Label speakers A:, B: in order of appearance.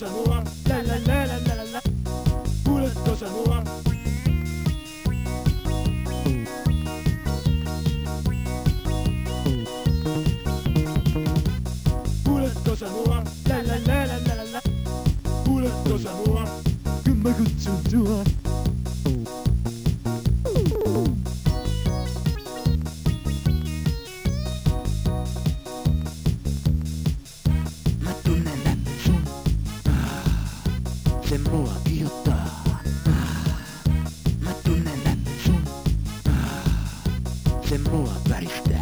A: tuossa mua, la la la la la la. Kuule tuossa mua. Kuule tuossa mua, la la la la la la. Kuule tuossa mua, kun mä kutsun sua.
B: Mä tunnen läpi sun, se mua kiihottaa. Mä tunnen läpi sun, se mua väristää.